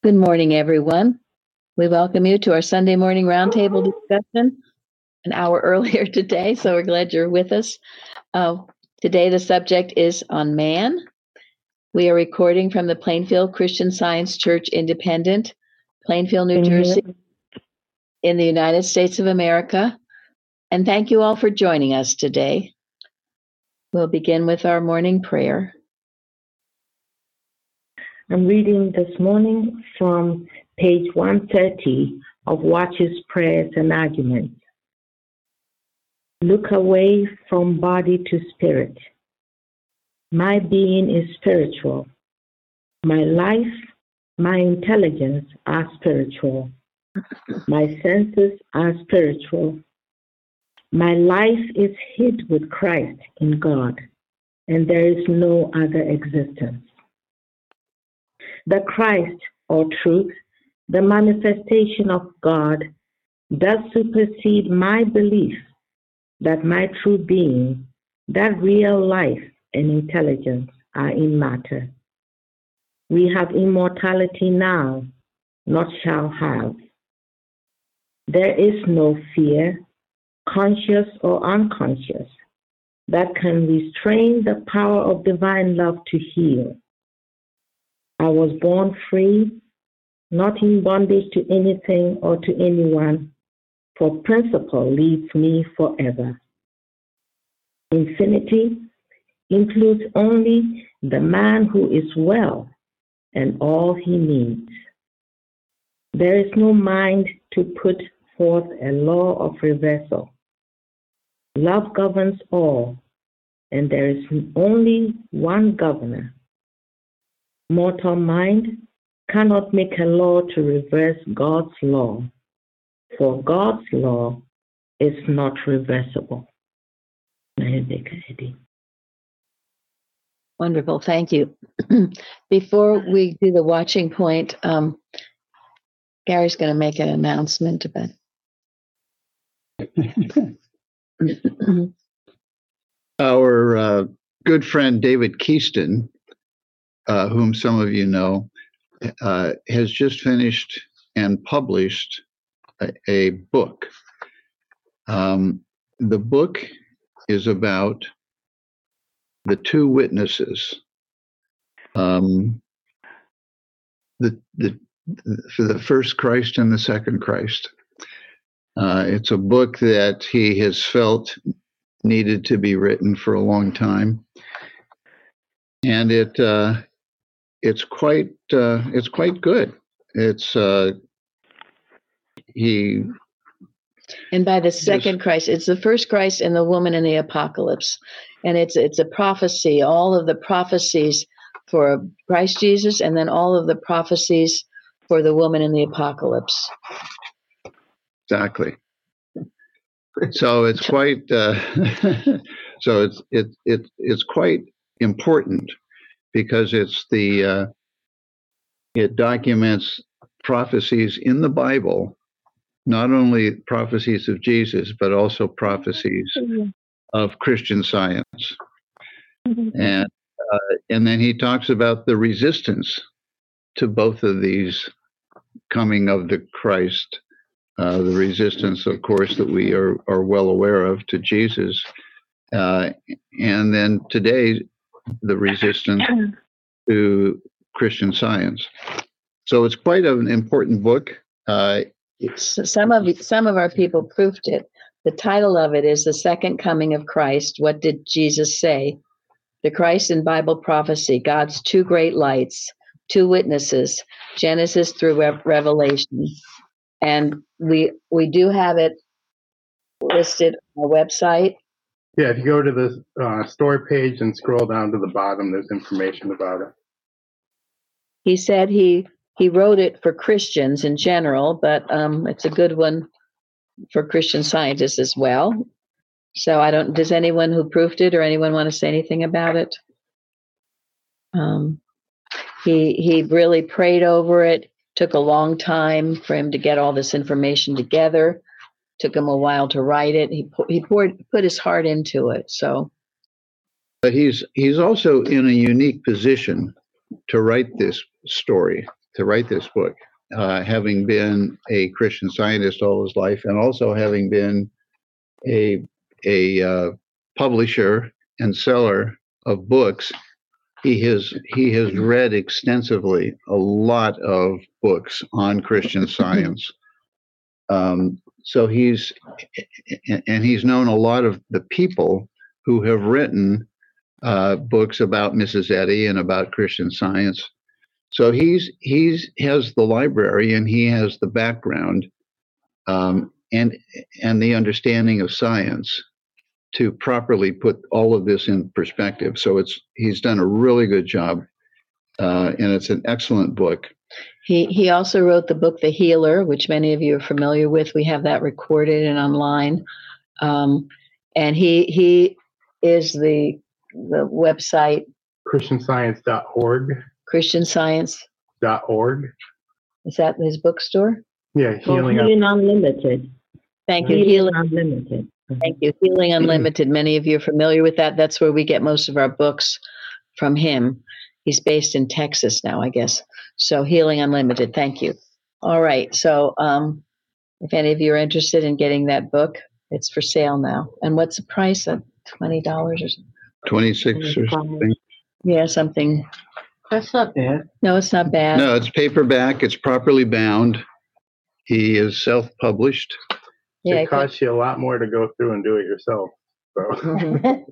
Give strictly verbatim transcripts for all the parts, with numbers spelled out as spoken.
Good morning, everyone. We welcome you to our Sunday morning roundtable discussion an hour earlier today, so we're glad you're with us. Uh, today, the subject is on man. We are recording from the Plainfield Christian Science Church Independent, Plainfield, New Jersey, in the United States of America. And thank you all for joining us today. We'll begin with our morning prayer. I'm reading this morning from page one thirty of Watch's Prayers and Arguments. Look away from body to spirit. My being is spiritual. My life, my intelligence are spiritual. My senses are spiritual. My life is hid with Christ in God, and there is no other existence. The Christ, or truth, the manifestation of God, does supersede my belief that my true being, that real life and intelligence are in matter. We have immortality now, not shall have. There is no fear, conscious or unconscious, that can restrain the power of divine love to heal. I was born free, not in bondage to anything or to anyone, for principle leads me forever. Infinity includes only the man who is well and all he needs. There is no mind to put forth a law of reversal. Love governs all, and there is only one governor. Mortal mind cannot make a law to reverse God's law, for God's law is not reversible. Wonderful, thank you. Before we do the watching point, um, Gary's going to make an announcement about Our uh, good friend David Keaston, uh, whom some of you know, uh, has just finished and published a, a book. Um, the book is about the two witnesses, um, the the for the first Christ and the second Christ. Uh, it's a book that he has felt needed to be written for a long time, and it uh, it's quite uh, it's quite good. It's uh, he. And by the second Christ, it's the first Christ and the woman in the apocalypse. And it's it's a prophecy, all of the prophecies for Christ Jesus, and then all of the prophecies for the woman in the apocalypse. Exactly. So it's quite uh, so it's it, it it's quite important because it's the uh, it documents prophecies in the Bible, not only prophecies of Jesus, but also prophecies of Christian Science. And uh, and then he talks about the resistance to both of these coming of the Christ, uh, the resistance, of course, that we are, are well aware of to Jesus. Uh, and then today, the resistance to Christian Science. So it's quite an important book. Uh, Some of some of our people proved it. The title of it is The Second Coming of Christ. What did Jesus say? The Christ in Bible prophecy, God's two great lights, two witnesses, Genesis through Re- Revelation. And we we do have it listed on our website. Yeah, if you go to the uh, store page and scroll down to the bottom, there's information about it. He said he he wrote it for Christians in general, but um, it's a good one for Christian Scientists as well. So I don't, does anyone who proofed it or anyone want to say anything about it? Um, he he really prayed over it. Took a long time for him to get all this information together. Took him a while to write it. He he poured put his heart into it. So, but he's he's also in a unique position to write this story to write this book, uh, having been a Christian Scientist all his life, and also having been a a uh, publisher and seller of books. He has he has read extensively a lot of books on Christian Science. Um, so he's and he's known a lot of the people who have written uh, books about Missus Eddy and about Christian Science. So he's he's has the library and he has the background um, and and the understanding of science to properly put all of this in perspective. So it's he's done a really good job, uh, and it's an excellent book. He he also wrote the book The Healer, which many of you are familiar with. We have that recorded and online. Um, and he he is the the website Christian Science dot org. Christian Science Dot org. Is that his bookstore? Yeah, Oh, healing. Healing Unlimited. Thank you. Healing Healing. Unlimited. Thank you. Healing Unlimited. Many of you are familiar with that. That's where we get most of our books from him. He's based in Texas now, I guess. So Healing Unlimited. Thank you. All right. So um, if any of you are interested in getting that book, it's for sale now. And what's the price? Of twenty dollars or something? twenty-six or something. Yeah, something. That's not bad. No, it's not bad. No, it's paperback. It's properly bound. He is self-published. Yeah, It costs you a lot more to go through and do it yourself. So.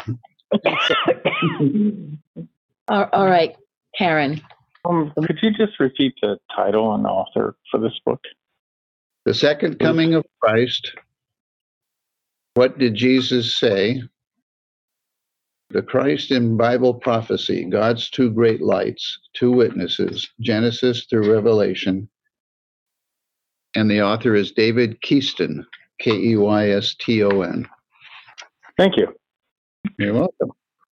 all, all right, Karen. Um, could you just repeat the title and author for this book? The Second Coming of Christ. What did Jesus say? The Christ in Bible Prophecy, God's Two Great Lights, Two Witnesses, Genesis through Revelation. And the author is David Keyston, K E Y S T O N. Thank you. You're welcome.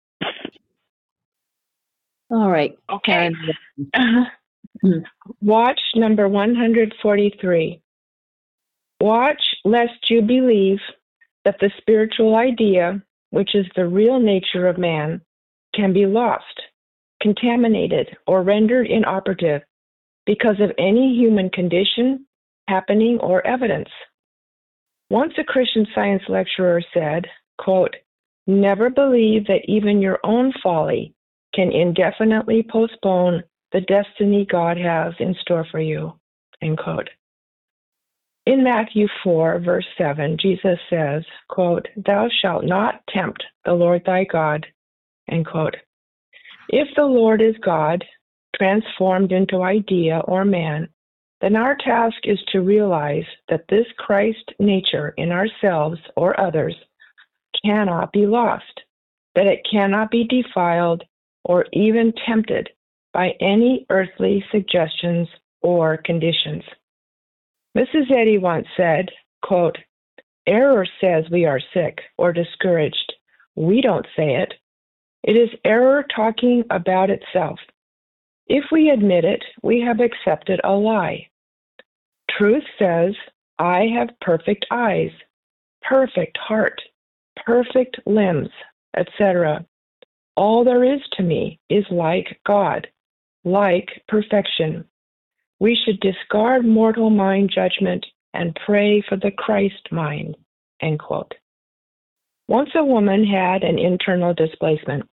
All right, Okay. Karen. Watch number one hundred forty-three. Watch lest you believe that the spiritual idea, which is the real nature of man, can be lost, contaminated, or rendered inoperative because of any human condition, happening, or evidence. Once a Christian Science lecturer said, quote, "Never believe that even your own folly can indefinitely postpone the destiny God has in store for you," end quote. In Matthew four, verse seven, Jesus says, quote, "Thou shalt not tempt the Lord thy God," end quote. If the Lord is God, transformed into idea or man, then our task is to realize that this Christ nature in ourselves or others cannot be lost, that it cannot be defiled or even tempted by any earthly suggestions or conditions. Missus Eddy once said, quote, "Error says we are sick or discouraged. We don't say it. It is error talking about itself. If we admit it, we have accepted a lie. Truth says, I have perfect eyes, perfect heart, perfect limbs, et cetera. All there is to me is like God, like perfection. We should discard mortal mind judgment and pray for the Christ mind," end quote. Once a woman had an internal displacement.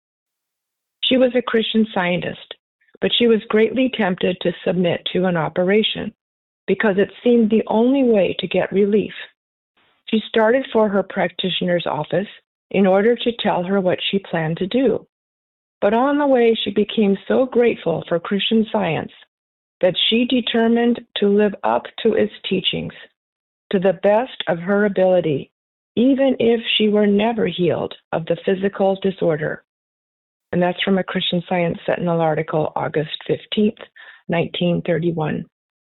She was a Christian Scientist, but she was greatly tempted to submit to an operation because it seemed the only way to get relief. She started for her practitioner's office in order to tell her what she planned to do. But on the way, she became so grateful for Christian Science that she determined to live up to its teachings to the best of her ability, even if she were never healed of the physical disorder. And that's from a Christian Science Sentinel article, August fifteenth, nineteen thirty-one.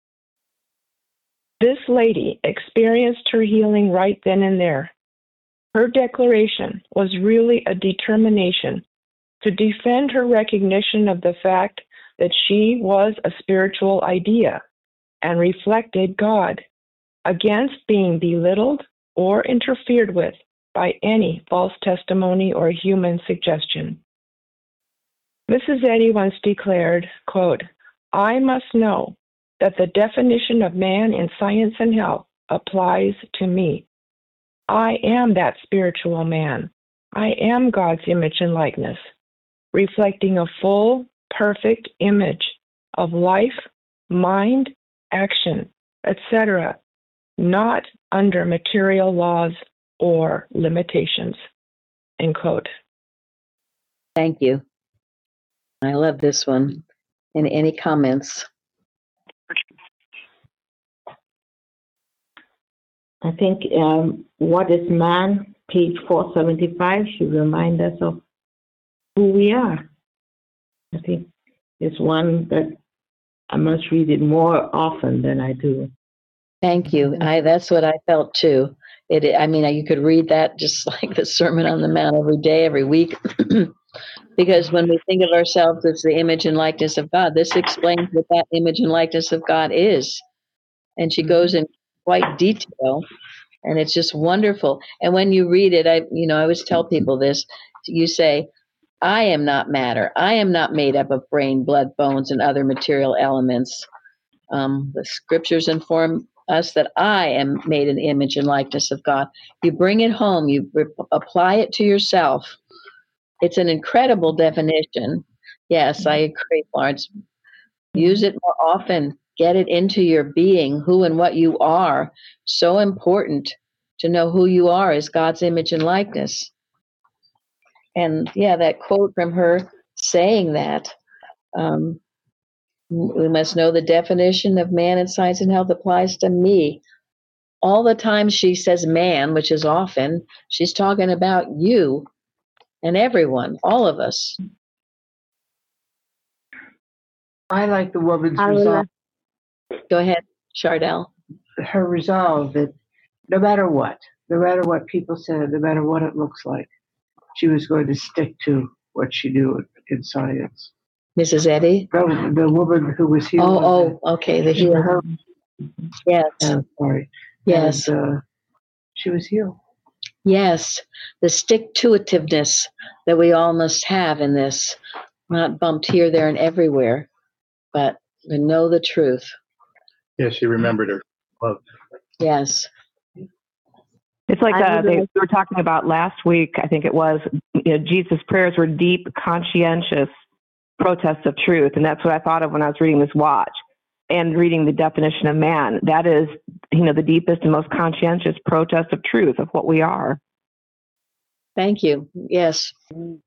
This lady experienced her healing right then and there. Her declaration was really a determination to defend her recognition of the fact that she was a spiritual idea and reflected God, against being belittled or interfered with by any false testimony or human suggestion. Missus Eddy once declared, quote, I must know that the definition of man in science and health applies to me. I am that spiritual man. I am God's image and likeness, reflecting a full, perfect image of life, mind, action, et cetera, not under material laws or limitations. End quote. Thank you. I love this one. And any comments? I think um, What is Man, page four seventy-five, should remind us of who we are. I think it's one that I must read it more often than I do. Thank you. I that's what I felt too. It I mean, you could read that just like the Sermon on the Mount every day, every week. Because when we think of ourselves as the image and likeness of God, this explains what that image and likeness of God is. And she goes in quite detail, and it's just wonderful. And when you read it, I you know, I always tell people this. You say, I am not matter. I am not made up of brain, blood, bones, and other material elements. Um, the scriptures inform us that I am made in the image and likeness of God. You bring it home, you re- apply it to yourself. It's an incredible definition. Yes, I agree, Florence. Use it more often. Get it into your being, who and what you are. So important to know who you are as God's image and likeness. And yeah, that quote from her saying that, um, we must know the definition of man in science and health applies to me. All the time she says man, which is often, she's talking about you and everyone, all of us. I like the woman's I will, resolve, Go ahead, Chardell. her resolve that no matter what, no matter what people said, no matter what it looks like, she was going to stick to what she knew in, in science. Missus Eddy? No, the woman who was healed. Oh, oh, okay, the healer. Her, Yes, uh, sorry. yes, And, uh, she was healed. yes. The stick-to-itiveness that we all must have in this, not bumped here, there, and everywhere, but to know the truth. Yeah, she remembered her love. Yes. It's like I uh, would they, like- we were talking about last week, I think it was, you know, Jesus' prayers were deep, conscientious protests of truth. And that's what I thought of when I was reading this watch and reading the definition of man. That is, you know, the deepest and most conscientious protest of truth of what we are. Thank you. Yes. And,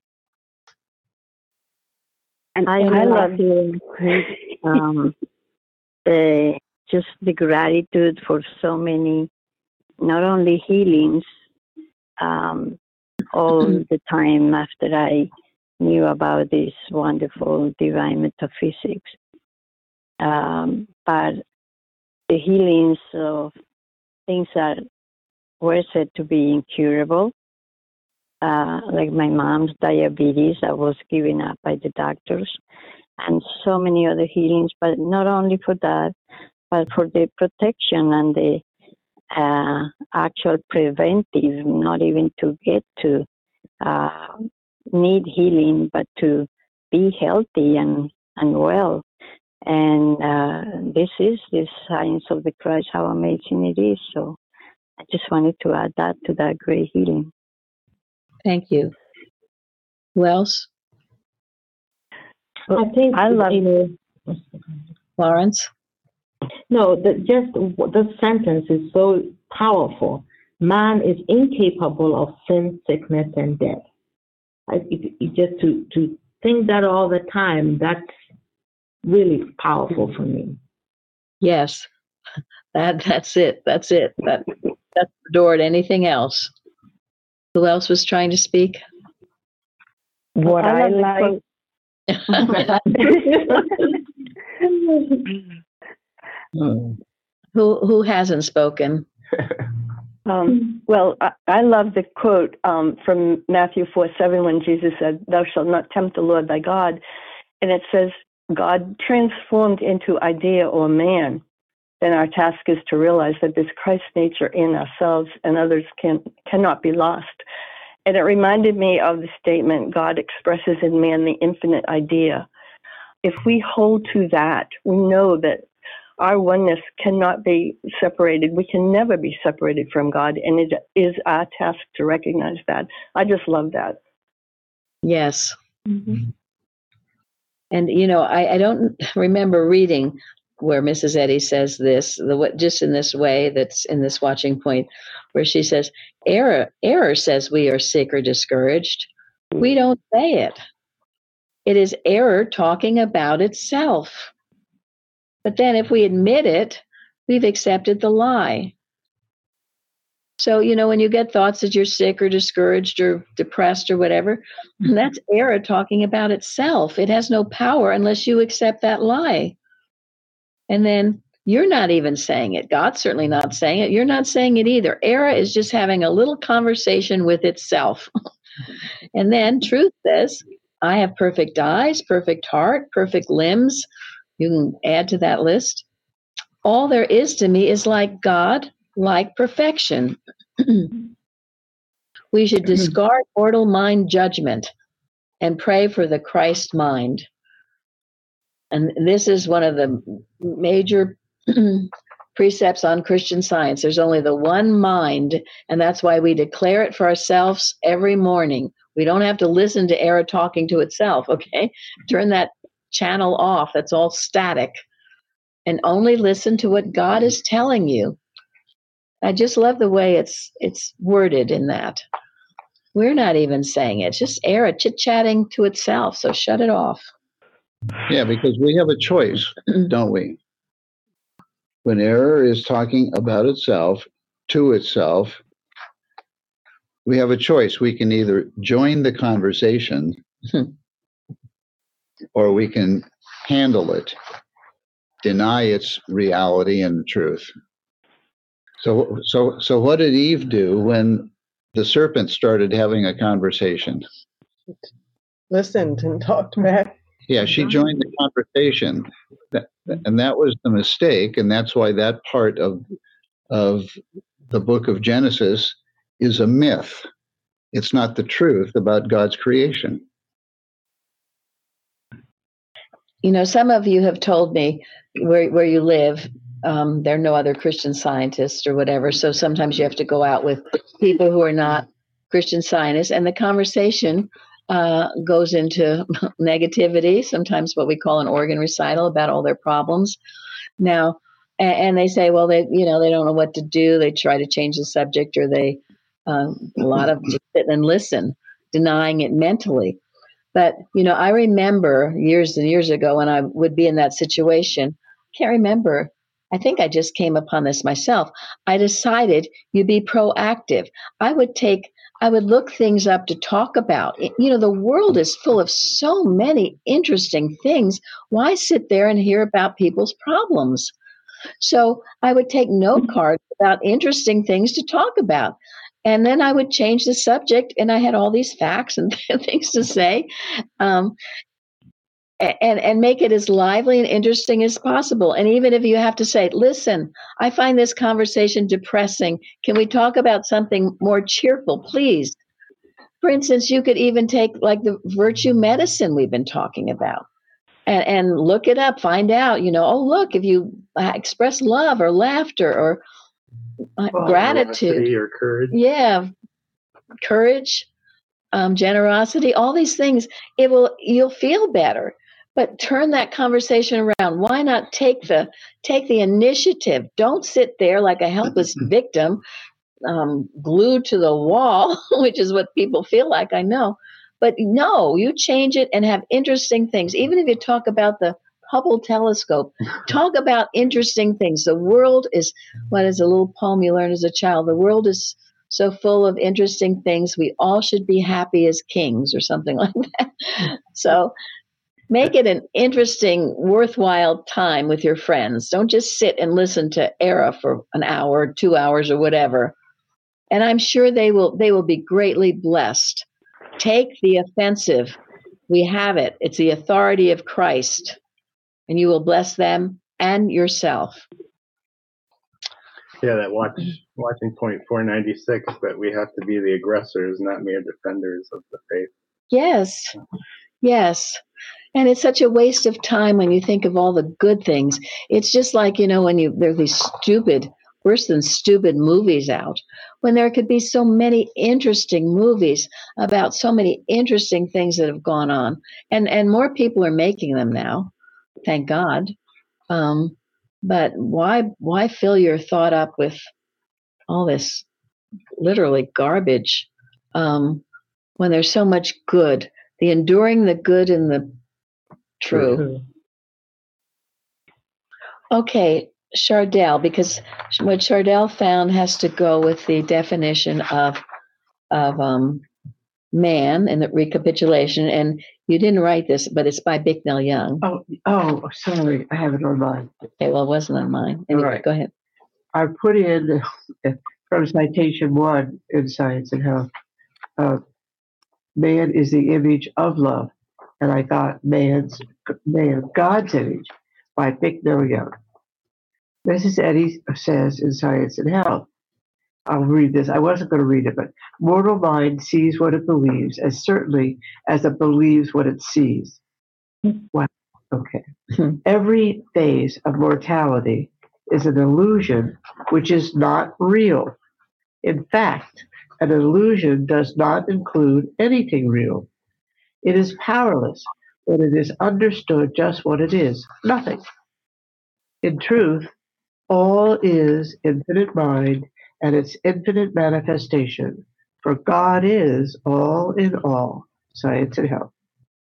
I, and I I love hearing um, the, just the gratitude for so many, not only healings, um, all the time after I knew about this wonderful divine metaphysics, um, but the healings of things that were said to be incurable, uh, like my mom's diabetes that was given up by the doctors, and so many other healings, but not only for that, but for the protection and the uh, actual preventive, not even to get to uh, need healing, but to be healthy and, and well. And uh, this is the science of the Christ, how amazing it is. So I just wanted to add that to that great healing. Thank you. Who else? I think, I love- you know, Florence? no, the, just the sentence is so powerful. Man is incapable of sin, sickness, and death. I, it, it just to, to think that all the time, that's really powerful for me. Yes. That that's it. That's it. That that's the door to anything else. Who else was trying to speak? What I, I love the who who hasn't spoken? Um, well, I, I love the quote um, from Matthew four seven when Jesus said, "Thou shalt not tempt the Lord thy God," and it says, "God transformed into idea or man." Then our task is to realize that this Christ nature in ourselves and others can cannot be lost. And it reminded me of the statement, "God expresses in man the infinite idea." if we hold to that, we know that our oneness cannot be separated. We can never be separated from God, and it is our task to recognize that. I just love that. Yes. Mm-hmm. And, you know, I, I don't remember reading where Missus Eddy says this, the just in this way that's in this watching point, where she says, error, error says we are sick or discouraged. We don't say it. It is error talking about itself. But then if we admit it, we've accepted the lie. So, you know, when you get thoughts that you're sick or discouraged or depressed or whatever, that's error talking about itself. It has no power unless you accept that lie. And then you're not even saying it. God's certainly not saying it. You're not saying it either. Error is just having a little conversation with itself. And then truth says, I have perfect eyes, perfect heart, perfect limbs. You can add to that list. All there is to me is like God, like perfection. We should discard mortal mind judgment and pray for the Christ mind. And this is one of the major precepts on Christian Science. There's only the one mind, and that's why we declare it for ourselves every morning. We don't have to listen to error talking to itself, okay? Turn that channel off. That's all static. And only listen to what God is telling you. I just love the way it's it's worded in that. We're not even saying it. It's just error chit-chatting to itself, so shut it off. Yeah, because we have a choice, don't we? When error is talking about itself, to itself, we have a choice. We can either join the conversation or we can handle it, deny its reality and truth. So, so, so what did Eve do when the serpent started having a conversation? Listened and talked back. Yeah, she joined the conversation, and that was the mistake, and that's why that part of of the book of Genesis is a myth. It's not the truth about God's creation. You know, some of you have told me where where you live, um, there are no other Christian scientists or whatever, so sometimes you have to go out with people who are not Christian scientists, and the conversation uh, goes into negativity, sometimes what we call an organ recital about all their problems. Now, and, and they say, well, they, you know, they don't know what to do. They try to change the subject, or they, um, a lot of just sit and listen, denying it mentally. But, you know, I remember years and years ago when I would be in that situation, I can't remember. I think I just came upon this myself. I decided you be proactive. I would take, I would look things up to talk about. You know, the world is full of so many interesting things. Why sit there and hear about people's problems? So I would take note cards about interesting things to talk about. And then I would change the subject, and I had all these facts and things to say, um, and, and make it as lively and interesting as possible. And even if you have to say, listen, I find this conversation depressing. Can we talk about something more cheerful, please? For instance, you could even take like the virtue medicine we've been talking about. And, and look it up, find out, you know, oh, look, if you express love or laughter or uh, well, gratitude or courage. Yeah, courage, um, generosity, all these things, it will, you'll feel better. But turn that conversation around. Why not take the take the initiative? Don't sit there like a helpless victim, um, glued to the wall, which is what people feel like, I know. But no, you change it and have interesting things. Even if you talk about the Hubble telescope, talk about interesting things. The world is, what is a little poem you learned as a child? The world is so full of interesting things. We all should be happy as kings, or something like that. So make it an interesting, worthwhile time with your friends. Don't just sit and listen to Era for an hour, two hours, or whatever. And I'm sure they will they will be greatly blessed. Take the offensive. We have it. It's the authority of Christ. And you will bless them and yourself. Yeah, that watch watching point four ninety-six, that we have to be the aggressors, not mere defenders of the faith. Yes. Yes. And it's such a waste of time when you think of all the good things. It's just like, you know, when you there are these stupid, worse than stupid movies out, when there could be so many interesting movies about so many interesting things that have gone on. And and more people are making them now, thank God. Um, but why why fill your thought up with all this literally garbage um, when there's so much good, the enduring the good and the true. Okay, Chardell, because what Chardell found has to go with the definition of of um, man in the recapitulation. And you didn't write this, but it's by Bicknell Young. Oh, oh, sorry, I have it on mine. Okay, well, it wasn't on mine. Anyway, All right. Go ahead. I put in from citation one in Science and Health, uh, man is the image of love. And I got man's, man, God's image by Bicknell Young. Missus Eddy says in Science and Health, I'll read this. I wasn't going to read it, but mortal mind sees what it believes as certainly as it believes what it sees. Wow. Okay. Every phase of mortality is an illusion which is not real. In fact, an illusion does not include anything real. It is powerless when it is understood just what it is, nothing. In truth, all is infinite mind and its infinite manifestation, for God is all in all. Science and Health.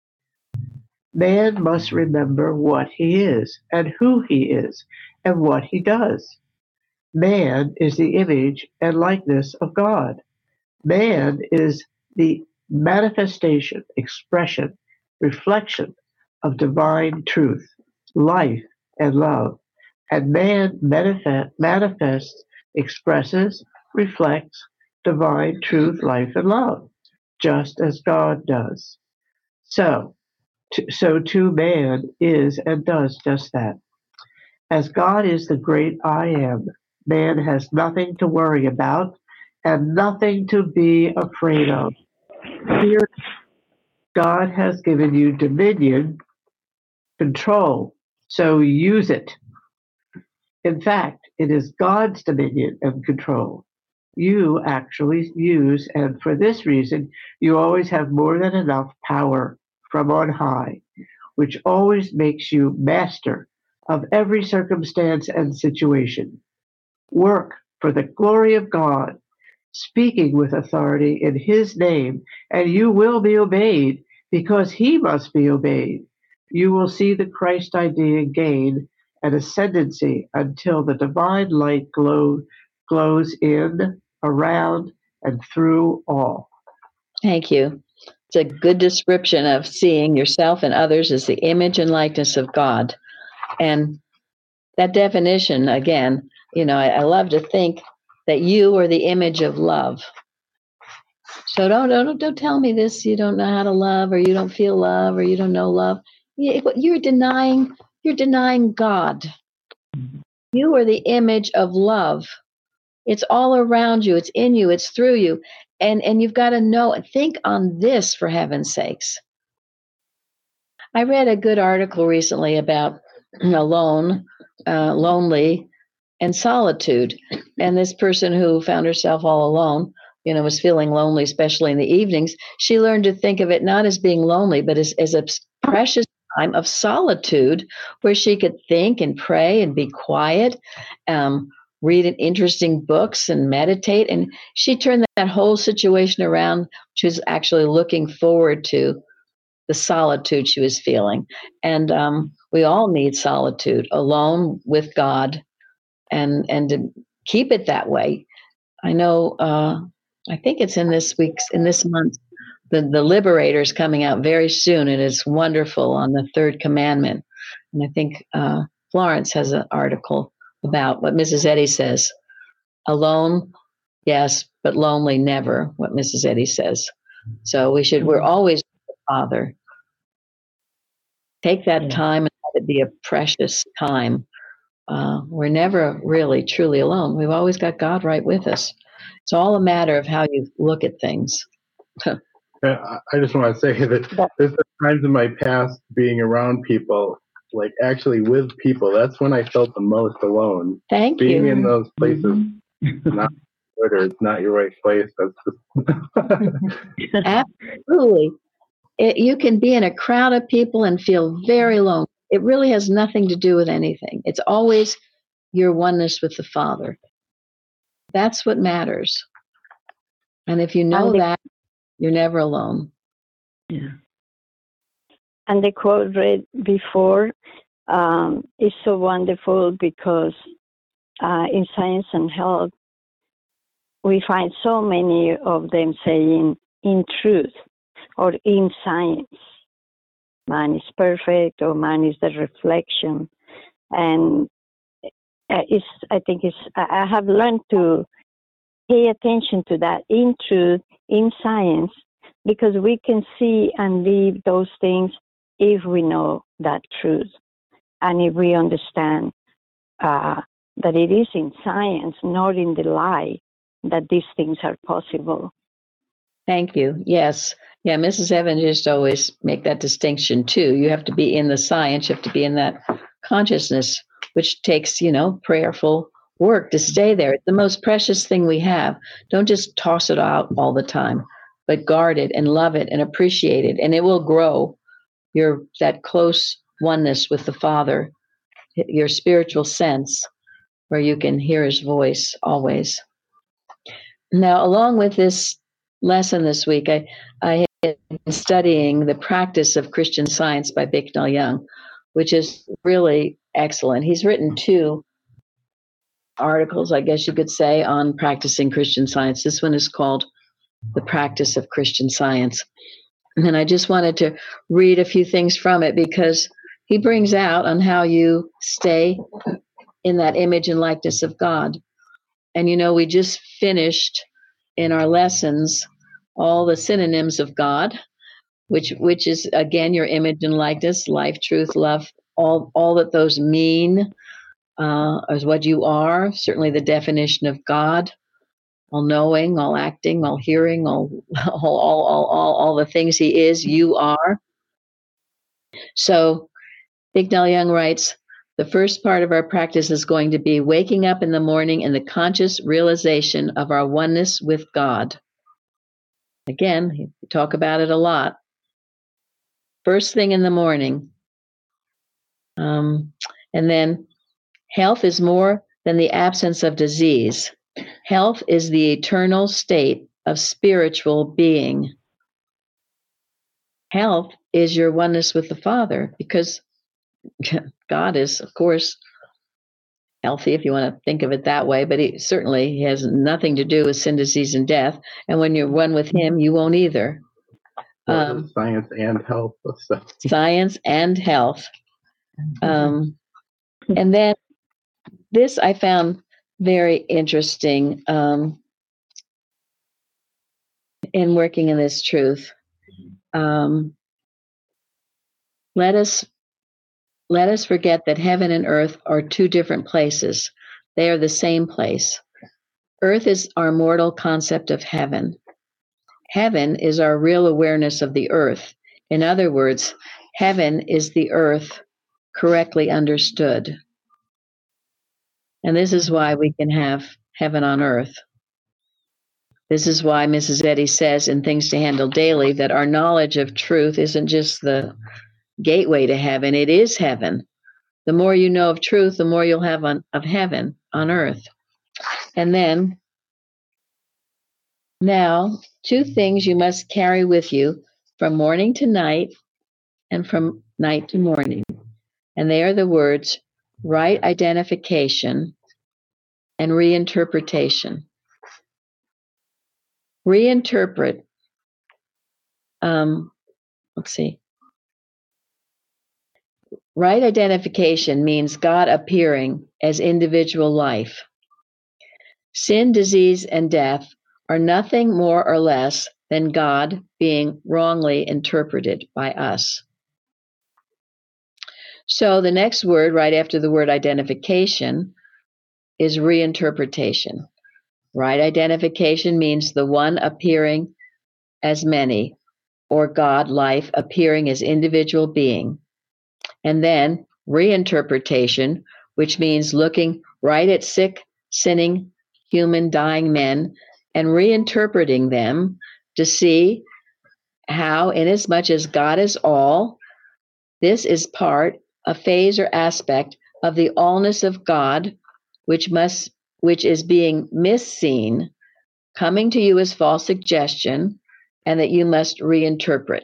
Man must remember what he is and who he is and what he does. Man is the image and likeness of God. Man is the manifestation, expression, reflection of divine truth, life, and love. And man manifest, manifests, expresses, reflects divine truth, life, and love, just as God does. So, to, so too man is and does just that. As God is the great I am, man has nothing to worry about and nothing to be afraid of. Fear, God has given you dominion, control, so use it. In fact, it is God's dominion and control you actually use, and for this reason, you always have more than enough power from on high, which always makes you master of every circumstance and situation. Work for the glory of God, speaking with authority in His name, and you will be obeyed because He must be obeyed. You will see the Christ idea gain an ascendancy until the divine light glow, glows in, around, and through all. Thank you. It's a good description of seeing yourself and others as the image and likeness of God. And that definition, again, you know, I, I love to think that you are the image of love. So don't, don't don't tell me this, you don't know how to love, or you don't feel love, or you don't know love. You're denying, you're denying God. You are the image of love. It's all around you. It's in you. It's through you. And, and you've got to know, think on this, for heaven's sakes. I read a good article recently about alone, uh, lonely, and solitude. And this person who found herself all alone, you know, was feeling lonely, especially in the evenings. She learned to think of it not as being lonely, but as, as a precious time of solitude where she could think and pray and be quiet, um, read interesting books and meditate. And she turned that whole situation around. She was actually looking forward to the solitude she was feeling. And um, we all need solitude, alone with God, and, and to keep it that way. I know, uh, I think it's in this week's, in this month, the, the Liberator's coming out very soon, and it's wonderful on the third commandment. And I think uh, Florence has an article about what Missus Eddy says. Alone, yes, but lonely, never, what Missus Eddy says. So we should, we're always the Father. Take that time and let it be a precious time. Uh, we're never really, truly alone. We've always got God right with us. It's all a matter of how you look at things. Yeah, I just want to say that this is times in my past being around people, like actually with people, that's when I felt the most alone. Thank being you. in those places, mm-hmm. not good or it's not your right place. That's just Absolutely. It, you can be in a crowd of people and feel very lonely. It really has nothing to do with anything. It's always your oneness with the Father. That's what matters. And if you know And the, that, you're never alone. Yeah. And the quote read before um, is so wonderful because uh, in Science and Health, we find so many of them saying in truth or in science. Man is perfect, or man is the reflection. And it's, I think it's, I have learned to pay attention to that in truth, in science, because we can see and live those things if we know that truth. And if we understand uh, that it is in science, not in the lie, that these things are possible. Thank you. Yes. Yeah, Missus Evans used to always make that distinction too. You have to be in the science, you have to be in that consciousness, which takes, you know, prayerful work to stay there. It's the most precious thing we have. Don't just toss it out all the time, but guard it and love it and appreciate it, and it will grow your that close oneness with the Father, your spiritual sense where you can hear his voice always. Now, along with this lesson this week, I, I have been studying The Practice of Christian Science by Bicknell Young, which is really excellent. He's written two articles, I guess you could say, on practicing Christian Science. This one is called The Practice of Christian Science. And I just wanted to read a few things from it because he brings out on how you stay in that image and likeness of God. And, you know, we just finished in our lessons all the synonyms of God, which which is, again, your image and likeness, life, truth, love, all, all that those mean uh, is what you are, certainly the definition of God, all knowing, all acting, all hearing, all, all, all, all, all, all the things he is, you are. So Bicknell Young writes, the first part of our practice is going to be waking up in the morning in the conscious realization of our oneness with God. Again, we talk about it a lot. First thing in the morning. Um, and then health is more than the absence of disease. Health is the eternal state of spiritual being. Health is your oneness with the Father, because God is, of course, healthy, if you want to think of it that way, but he certainly has nothing to do with sin, disease, and death. And when you're one with him, you won't either. Um, science and health. So. Science and health. Um, and then this I found very interesting um, in working in this truth. Um, let us let us forget that heaven and earth are two different places. They are the same place. Earth is our mortal concept of heaven. Heaven is our real awareness of the earth. In other words, heaven is the earth correctly understood. And this is why we can have heaven on earth. This is why Missus Eddy says in Things to Handle Daily that our knowledge of truth isn't just the gateway to heaven, it is heaven. The more you know of truth, the more you'll have on, of heaven on earth. And then, now, two things you must carry with you from morning to night and from night to morning. And they are the words right identification and reinterpretation. Reinterpret, um, let's see. Right identification means God appearing as individual life. Sin, disease, and death are nothing more or less than God being wrongly interpreted by us. So the next word, right after the word identification, is reinterpretation. Right identification means the one appearing as many, or God life appearing as individual being. And then reinterpretation, which means looking right at sick, sinning, human, dying men and reinterpreting them to see how, inasmuch as God is all, this is part, a phase or aspect of the allness of God, which must, which is being misseen, coming to you as false suggestion, and that you must reinterpret.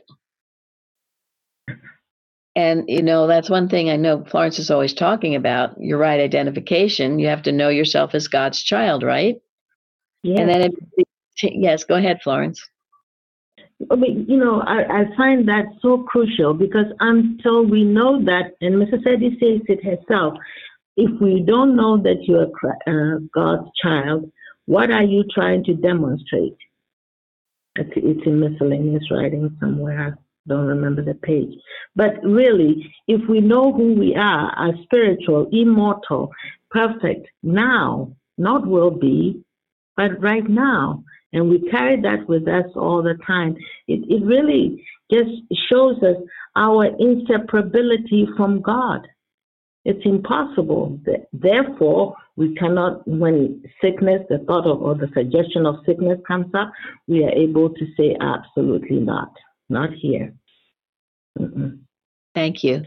And, you know, that's one thing I know Florence is always talking about, your right identification. You have to know yourself as God's child, right? Yes. And then, it, yes, go ahead, Florence. I mean, you know, I, I find that so crucial because until we know that, and Missus Eddy says it herself, if we don't know that you're uh, God's child, what are you trying to demonstrate? It's, it's in miscellaneous writing somewhere. I don't remember the page. But really, if we know who we are, are spiritual, immortal, perfect, now, not will be, but right now, and we carry that with us all the time, it, it really just shows us our inseparability from God. It's impossible. Therefore, we cannot, when sickness, the thought of or the suggestion of sickness comes up, we are able to say absolutely not, not here. Mm-mm. Thank you.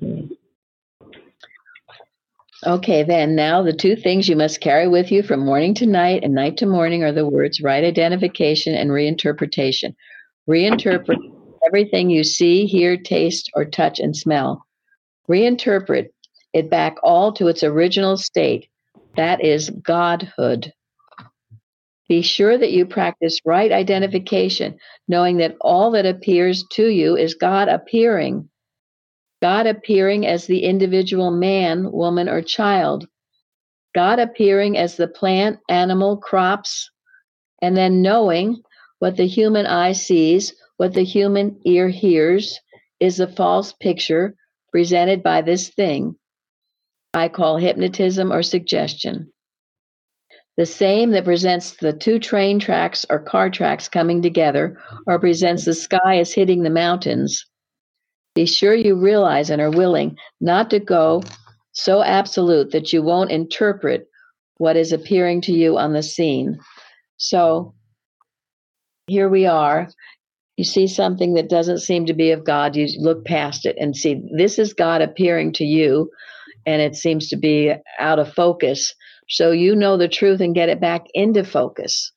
Okay, then now the two things you must carry with you from morning to night and night to morning are the words right identification and reinterpretation. Reinterpret everything you see, hear, taste, or touch and smell. Reinterpret it back all to its original state. That is Godhood. Be sure that you practice right identification, knowing that all that appears to you is God appearing. God appearing as the individual man, woman, or child. God appearing as the plant, animal, crops, and then knowing what the human eye sees, what the human ear hears, is a false picture presented by this thing I call hypnotism or suggestion. The same that presents the two train tracks or car tracks coming together, or presents the sky as hitting the mountains. Be sure you realize and are willing not to go so absolute that you won't interpret what is appearing to you on the scene. So here we are. You see something that doesn't seem to be of God, you look past it and see this is God appearing to you, and it seems to be out of focus. So you know the truth and get it back into focus.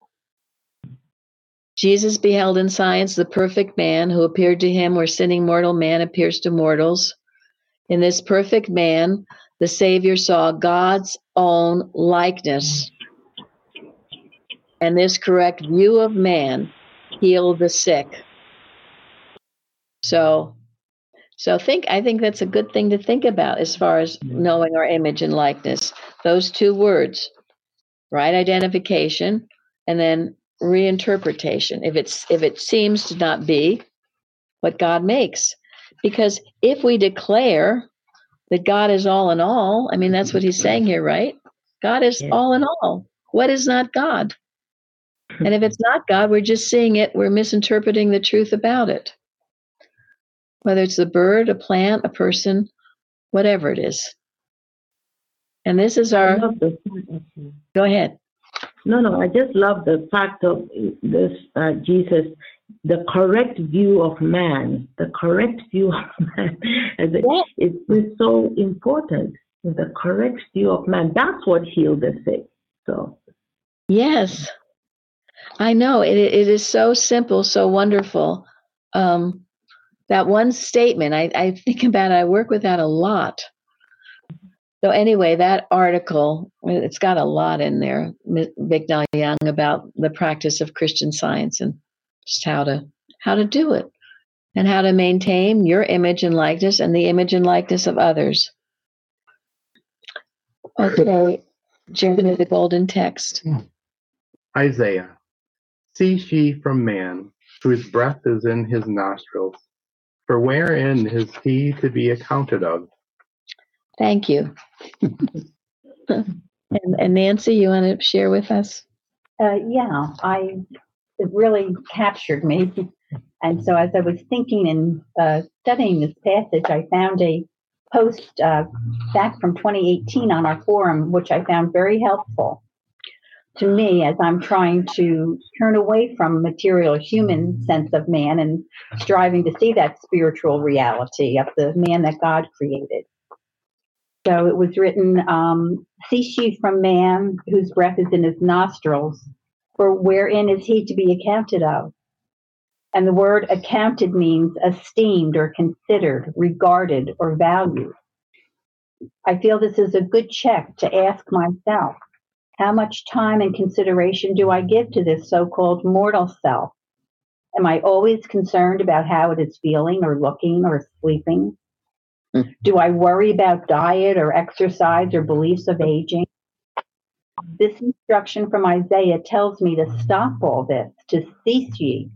Jesus beheld in science the perfect man who appeared to him where sinning mortal man appears to mortals. In this perfect man, the Savior saw God's own likeness. And this correct view of man healed the sick. So, so think, I think that's a good thing to think about as far as knowing our image and likeness. Those two words, right identification, and then reinterpretation. If it's if it seems to not be what God makes, because if we declare that God is all in all, I mean that's what he's saying here, right? God is all in all. What is not God? And if it's not God, we're just seeing it. We're misinterpreting the truth about it. Whether it's a bird, a plant, a person, whatever it is. And this is our. Go ahead. No, no, I just love the fact of this, uh, Jesus, the correct view of man, the correct view of man. It, it's it's so important, the correct view of man. That's what healed the sick. So, yes, I know. It, it is so simple, so wonderful. Um, that one statement, I, I think about it, I work with that a lot. So anyway, that article, it's got a lot in there, Bicknell Young, about the practice of Christian Science and just how to how to do it and how to maintain your image and likeness and the image and likeness of others. Okay, Jeremy, the golden text. Isaiah, cease ye from man, whose breath is in his nostrils, for wherein is he to be accounted of? Thank you. and, and Nancy, you want to share with us? Uh, yeah, I it really captured me. And so as I was thinking and uh, studying this passage, I found a post uh, back from twenty eighteen on our forum, which I found very helpful to me as I'm trying to turn away from material human sense of man and striving to see that spiritual reality of the man that God created. So it was written, um, cease ye from man whose breath is in his nostrils, for wherein is he to be accounted of? And the word accounted means esteemed or considered, regarded or valued. I feel this is a good check to ask myself, how much time and consideration do I give to this so-called mortal self? Am I always concerned about how it is feeling or looking or sleeping? Mm. Do I worry about diet or exercise or beliefs of aging? This instruction from Isaiah tells me to stop all this, to cease ye.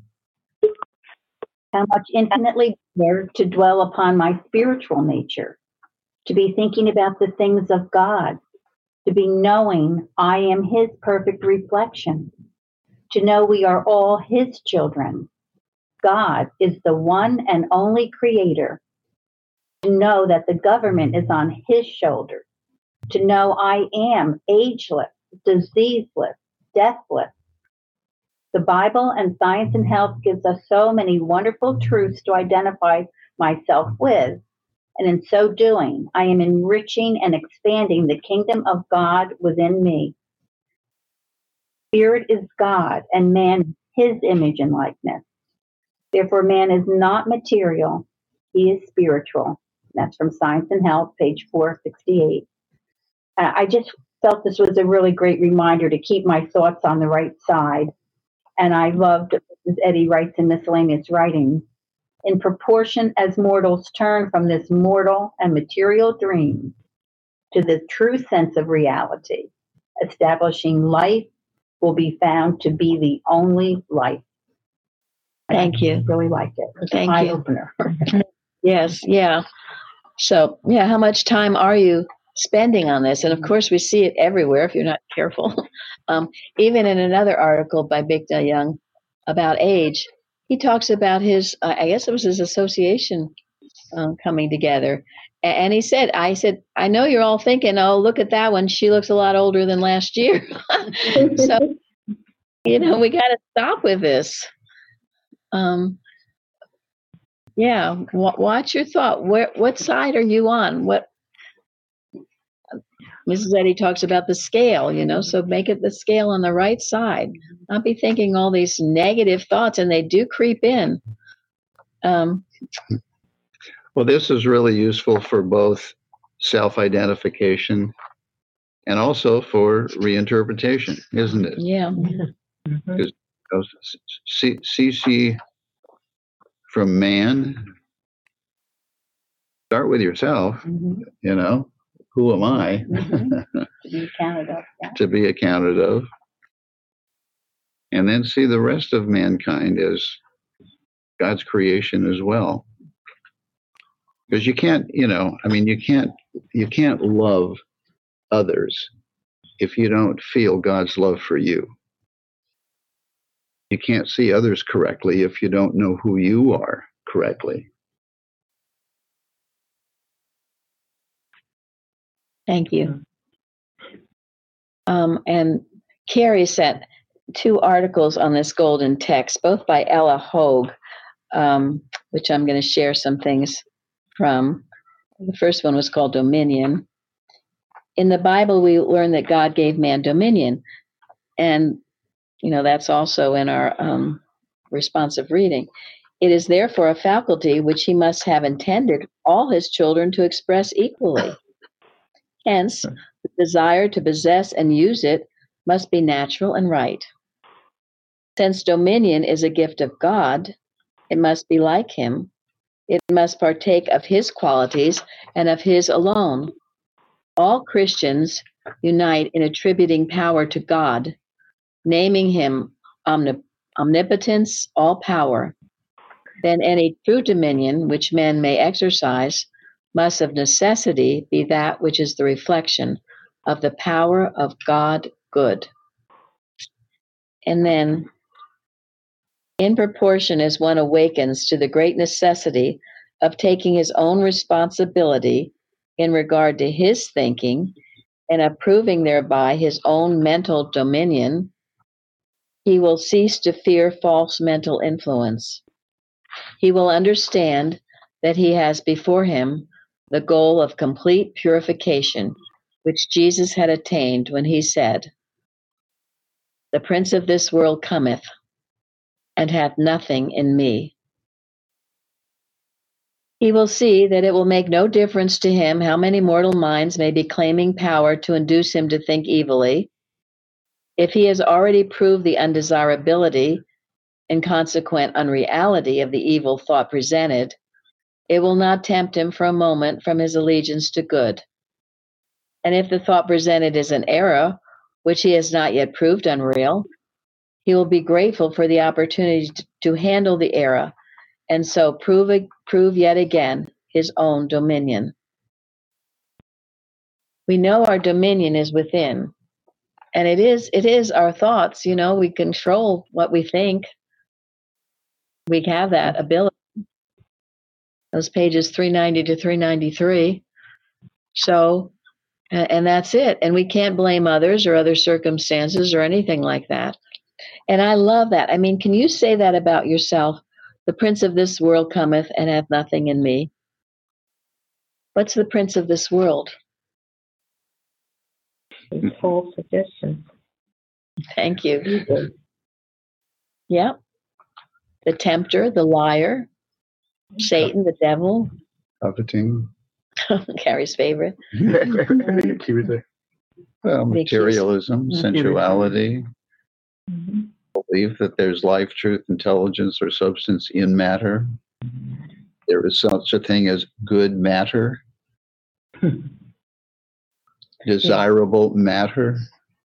How much infinitely better to dwell upon my spiritual nature, to be thinking about the things of God, to be knowing I am his perfect reflection, to know we are all his children. God is the one and only creator, to know that the government is on his shoulders, to know I am ageless, diseaseless, deathless. The Bible and Science and Health gives us so many wonderful truths to identify myself with, and in so doing, I am enriching and expanding the kingdom of God within me. Spirit is God, and man his image and likeness. Therefore, man is not material, he is spiritual. That's from Science and Health, page four sixty-eight. Uh, I just felt this was a really great reminder to keep my thoughts on the right side. And I loved, as Eddie writes in Miscellaneous Writings, in proportion as mortals turn from this mortal and material dream to the true sense of reality, establishing life will be found to be the only life. Thank you. I really liked it. It was Thank an you. eye-opener. Yes, yeah. So, yeah, how much time are you spending on this? And of course, we see it everywhere if you're not careful. um, even in another article by Bigda Young about age, he talks about his, uh, I guess it was his association um, coming together. A- And he said, I said, I know you're all thinking, oh, look at that one. She looks a lot older than last year. So, you know, we got to stop with this. Um, yeah, w- watch your thought. Where, what side are you on? What Missus Eddy talks about the scale, you know, so make it the scale on the right side. Not be thinking all these negative thoughts, and they do creep in. Um, Well, this is really useful for both self-identification and also for reinterpretation, isn't it? yeah. Because C C from man, start with yourself, Mhm. you know, who am I Mhm. To be counted of. Yeah. to be accounted of? And then see the rest of mankind as God's creation as well. Because you can't, you know, I mean, you can't, you can't love others if you don't feel God's love for you. You can't see others correctly if you don't know who you are correctly. Thank you. Um, and Carrie sent two articles on this golden text, both by Ella Hogue, um, which I'm going to share some things from. The first one was called Dominion. In the Bible, we learn that God gave man dominion. And, you know, that's also in our um, responsive reading. It is therefore a faculty which he must have intended all his children to express equally. Hence, the desire to possess and use it must be natural and right. Since dominion is a gift of God, it must be like him. It must partake of his qualities and of his alone. All Christians unite in attributing power to God, naming him omnip- omnipotence, all power. Then any true dominion which men may exercise must of necessity be that which is the reflection of the power of God good. And then In proportion as one awakens to the great necessity of taking his own responsibility in regard to his thinking and approving thereby his own mental dominion, he will cease to fear false mental influence. He will understand that he has before him the goal of complete purification, which Jesus had attained when he said, "The prince of this world cometh, and hath nothing in me." He will see that it will make no difference to him how many mortal minds may be claiming power to induce him to think evilly. If he has already proved the undesirability and consequent unreality of the evil thought presented, it will not tempt him for a moment from his allegiance to good. And if the thought presented is an error, which he has not yet proved unreal, he will be grateful for the opportunity to, to handle the error, and so prove, prove yet again his own dominion. We know our dominion is within, and it is it is our thoughts. You know, we control what we think. We have that ability. Those pages three ninety to three ninety-three. So, and that's it. And we can't blame others or other circumstances or anything like that. And I love that. I mean, can you say that about yourself? The prince of this world cometh and hath nothing in me. What's the prince of this world? False suggestions. Thank you. Yeah. The tempter, the liar, Satan, the devil. Coveting. Carrie's favorite. Well, materialism, Mhm. sensuality, Mm-hmm. belief that there's life, truth, intelligence, or substance in matter. There is such a thing as good matter, desirable matter,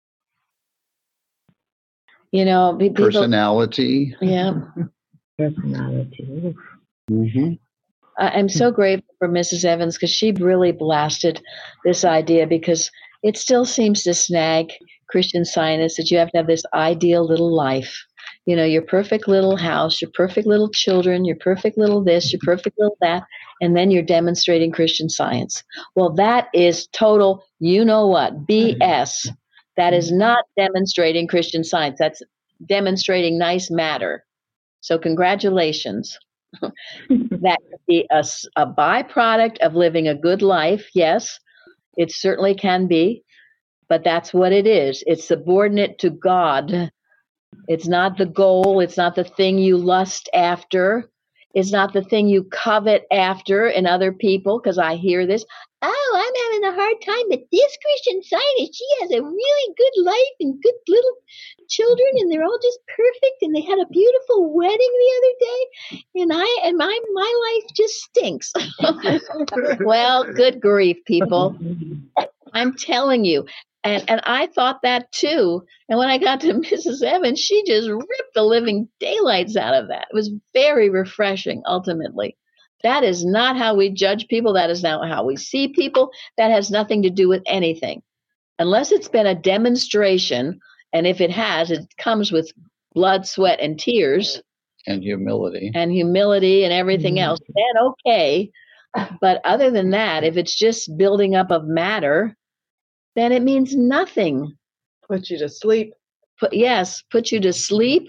You know, pe- people, personality. yeah. Personality. Mm-hmm. I- I'm so grateful for Missus Evans because she really blasted this idea, because it still seems to snag Christian Scientists that you have to have this ideal little life. You know, your perfect little house, your perfect little children, your perfect little this, your perfect little that, and then you're demonstrating Christian Science. Well, that is total, you know what, B S. That is not demonstrating Christian Science. That's demonstrating nice matter. So congratulations. That could be a, s- a byproduct of living a good life. Yes, it certainly can be, but that's what it is. It's subordinate to God. It's not the goal. It's not the thing you lust after. It's not the thing you covet after in other people, because I hear this. Oh, I'm having a hard time, but this Christian Scientist, she has a really good life and good little children, and they're all just perfect, and they had a beautiful wedding the other day, and I and my my life just stinks. Well, good grief, people. I'm telling you. And and I thought that too. And when I got to Missus Evans, she just ripped the living daylights out of that. It was very refreshing, ultimately. That is not how we judge people. That is not how we see people. That has nothing to do with anything. Unless it's been a demonstration, and if it has, it comes with blood, sweat, and tears, And humility. and humility and everything else, then okay. But other than that, if it's just building up of matter, then it means nothing. Put you to sleep. Put, yes, put you to sleep.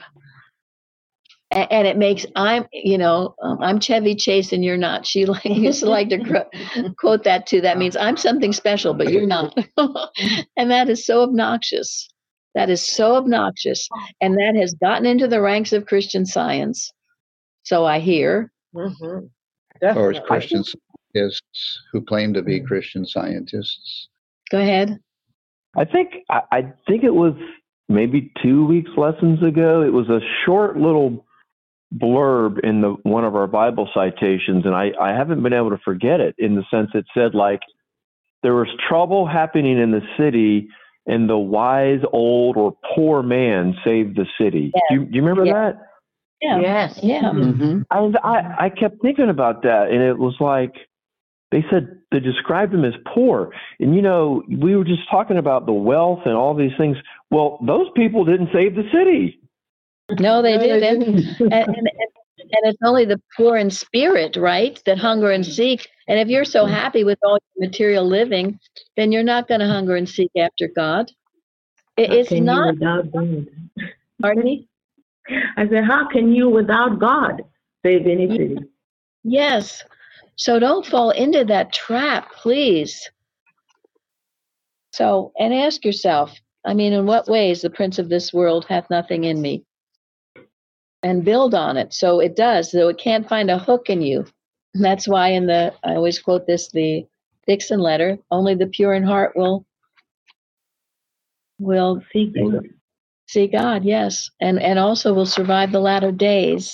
A- And it makes, I'm, you know, um, I'm Chevy Chase and you're not. She like, used to like to cro- quote that too. That means I'm something special, but you're not. And that is so obnoxious. That is so obnoxious. And that has gotten into the ranks of Christian Science. So I hear. Mm-hmm. Or as Christian scientists who claim to be Christian scientists. Go ahead. I think I, I think it was maybe two weeks lessons ago. It was a short little blurb in the one of our Bible citations, and I, I haven't been able to forget it, in the sense it said, like, there was trouble happening in the city, and the wise old or poor man saved the city. Yes. Do, you, do you remember Yes. that? Yeah. Yes. Yeah. Mm-hmm. And I, I kept thinking about that, and it was like, they said they described him as poor. And, you know, we were just talking about the wealth and all these things. Well, those people didn't save the city. No, they No, they didn't. didn't. And, and, and it's only the poor in spirit, right, that hunger and seek. And if you're so happy with all your material living, then you're not going to hunger and seek after God. It, How it's can you not. without God? Pardon me? I said, how can you without God save any city? Yes. So don't fall into that trap, please. So, and ask yourself, I mean, in what ways the prince of this world hath nothing in me? And build on it. So it does, though it can't find a hook in you. And that's why in the, I always quote this, the Dixon letter, only the pure in heart will, will See God. see God, yes. And, and also will survive the latter days.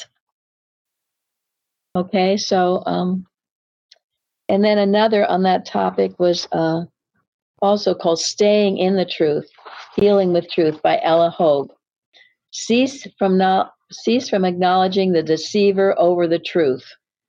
Okay, so, um, and then another on that topic was uh, also called Staying in the Truth, Healing with Truth by Ella Hogue. Cease from not, cease from acknowledging the deceiver over the truth.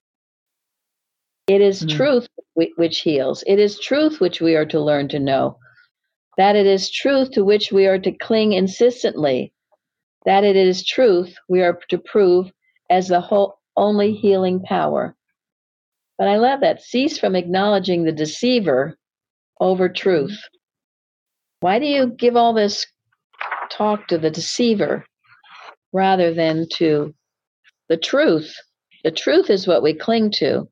It is Mm. truth whi- which heals. It is truth which we are to learn to know. That it is truth to which we are to cling insistently. That it is truth we are to prove as the whole only healing power. But I love that. Cease from acknowledging the deceiver over truth. Why do you give all this talk to the deceiver rather than to the truth? The truth is what we cling to.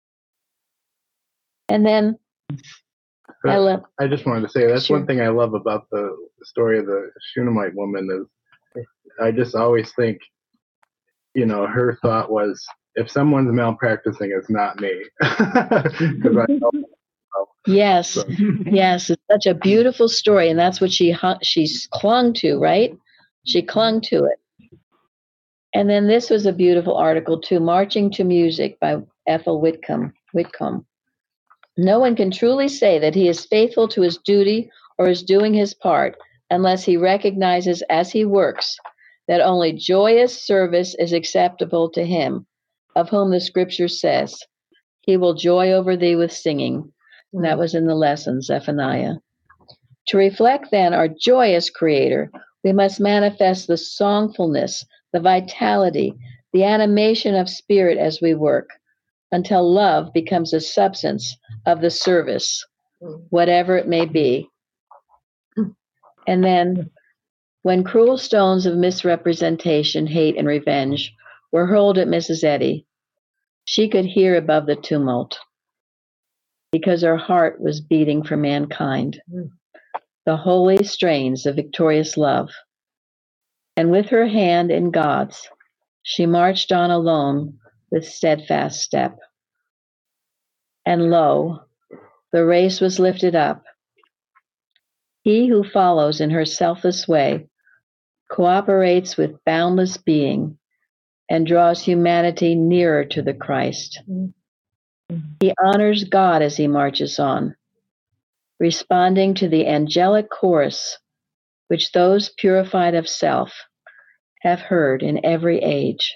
And then I love. I just wanted to say that's Sure. one thing I love about the, the story of the Shunammite woman is I just always think, you know, her thought was, if someone's malpracticing, it's not me. 'Cause I know, Yes, so. yes, it's such a beautiful story, and that's what she hu- she's clung to, right? She clung to it. And then this was a beautiful article too, "Marching to Music" by Ethel Whitcomb. Whitcomb. No one can truly say that he is faithful to his duty or is doing his part unless he recognizes as he works that only joyous service is acceptable to him, of whom the scripture says, "He will joy over thee with singing." And that was in the lesson, Zephaniah. To reflect then our joyous Creator, we must manifest the songfulness, the vitality, the animation of spirit as we work, until love becomes a substance of the service, whatever it may be. And then, when cruel stones of misrepresentation, hate, and revenge were hurled at Missus Eddy, she could hear above the tumult because her heart was beating for mankind, the holy strains of victorious love. And with her hand in God's, she marched on alone with steadfast step. And lo, the race was lifted up. He who follows in her selfless way cooperates with boundless being and draws humanity nearer to the Christ. He honors God as he marches on, responding to the angelic chorus which those purified of self have heard in every age.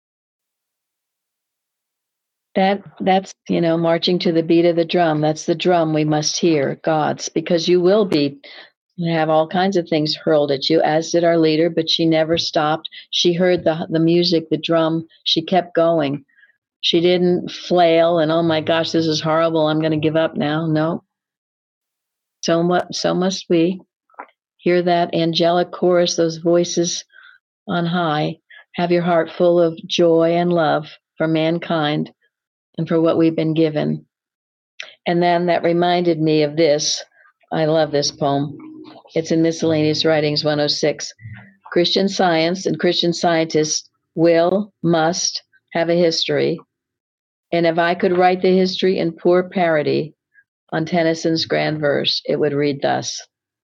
That that's, you know, marching to the beat of the drum. That's the drum we must hear, God's, because you will be have all kinds of things hurled at you, as did our leader, but she never stopped. She heard the the music, the drum. She kept going. She didn't flail and, oh my gosh, this is horrible, I'm going to give up now. No. So much, so must we hear that angelic chorus, those voices on high. Have your heart full of joy and love for mankind and for what we've been given. And then that reminded me of this. I love this poem. It's in Miscellaneous Writings one oh six. Christian science and Christian scientists will, must have a history. And if I could write the history in poor parody on Tennyson's grand verse, it would read thus.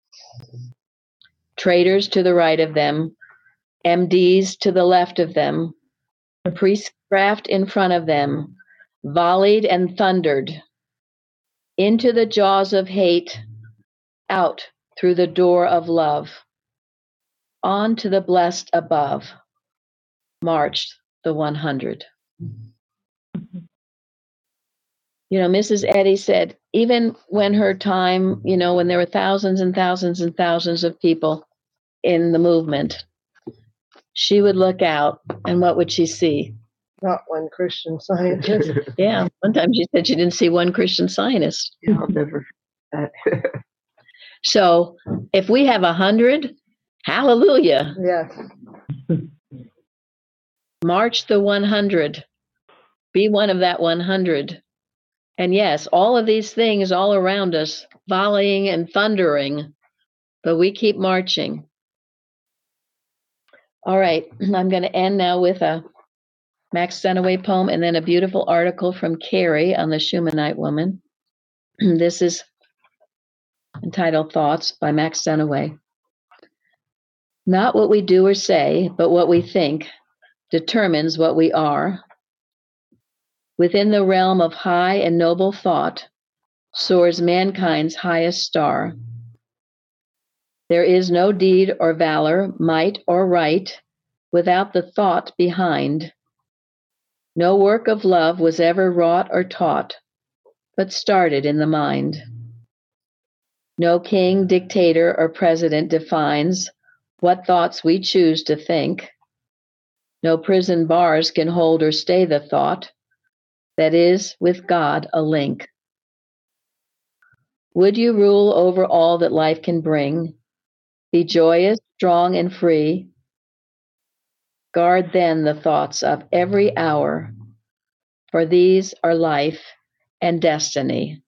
Traitors to the right of them, M Ds to the left of them, priestcraft in front of them, volleyed and thundered into the jaws of hate, out through the door of love, on to the blessed above, marched the one hundred. You know, Missus Eddy said, even when her time, you know, when there were thousands and thousands and thousands of people in the movement, she would look out, and what would she see? Not one Christian Scientist. Yeah, one time she said she didn't see one Christian Scientist. Yeah, I'll never forget that. So if we have a hundred, hallelujah. Yes. March the one hundred. Be one of that one hundred. And yes, all of these things all around us, volleying and thundering, but we keep marching. All right, I'm going to end now with a Max Sunaway poem and then a beautiful article from Carrie on the Shunammite woman. This is entitled Thoughts by Max Sunaway. Not what we do or say, but what we think determines what we are. Within the realm of high and noble thought soars mankind's highest star. There is no deed or valor, might or right, without the thought behind. No work of love was ever wrought or taught, but started in the mind. No king, dictator, or president defines what thoughts we choose to think. No prison bars can hold or stay the thought that is with God a link. Would you rule over all that life can bring? Be joyous, strong, and free. Guard then the thoughts of every hour, for these are life and destiny.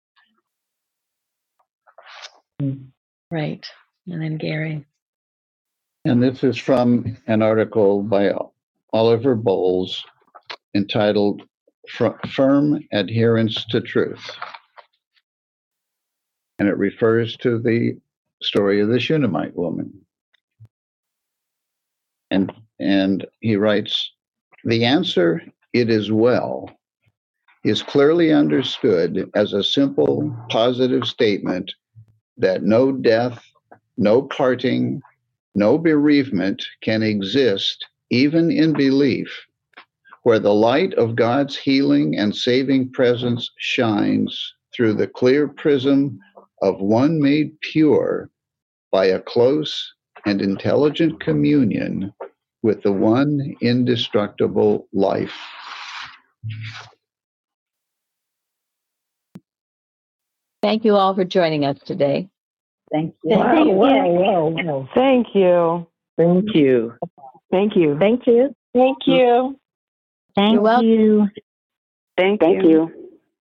Right. And then Gary. And this is from an article by Oliver Bowles entitled Firm Adherence to Truth. And it refers to the story of the Shunammite woman. And, and he writes, the answer, it is well, is clearly understood as a simple positive statement that no death, no parting, no bereavement can exist, even in belief, where the light of God's healing and saving presence shines through the clear prism of one made pure by a close and intelligent communion with the one indestructible life. Thank you all for joining us today. Thank you. Wow, Thank you. wow, wow, wow. Thank you. Thank you. Thank you. Thank you. Thank you. Thank You're welcome. you. Thank, Thank you. you.